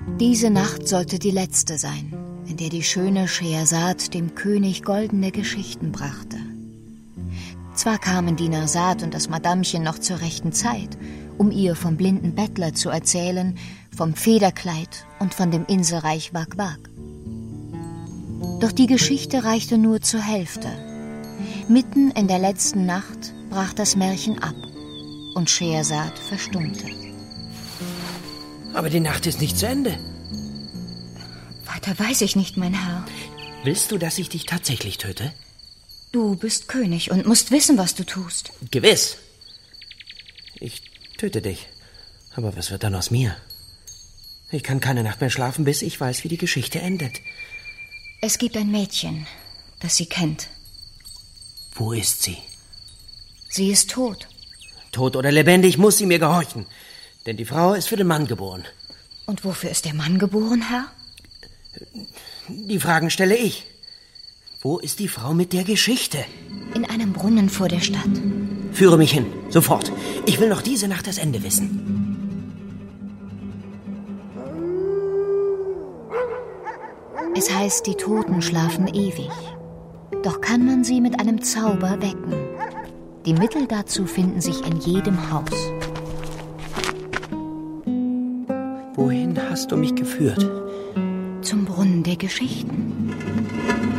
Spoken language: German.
Diese Nacht sollte die letzte sein, in der die schöne Schehersad dem König goldene Geschichten brachte. Zwar kamen Dinarsad und das Madamchen noch zur rechten Zeit, um ihr vom blinden Bettler zu erzählen, vom Federkleid und von dem Inselreich Wak-Wak. Doch die Geschichte reichte nur zur Hälfte. Mitten in der letzten Nacht brach das Märchen ab und Schehersad verstummte. Aber die Nacht ist nicht zu Ende. Weiter weiß ich nicht, mein Herr. Willst du, dass ich dich tatsächlich töte? Du bist König und musst wissen, was du tust. Gewiss. Ich töte dich. Aber was wird dann aus mir? Ich kann keine Nacht mehr schlafen, bis ich weiß, wie die Geschichte endet. Es gibt ein Mädchen, das sie kennt. Wo ist sie? Sie ist tot. Tot oder lebendig, muss sie mir gehorchen. Denn die Frau ist für den Mann geboren. Und wofür ist der Mann geboren, Herr? Die Fragen stelle ich. Wo ist die Frau mit der Geschichte? In einem Brunnen vor der Stadt. Führe mich hin, sofort. Ich will noch diese Nacht das Ende wissen. Es heißt, die Toten schlafen ewig. Doch kann man sie mit einem Zauber wecken. Die Mittel dazu finden sich in jedem Haus. Wohin hast du mich geführt? Zum Brunnen der Geschichten.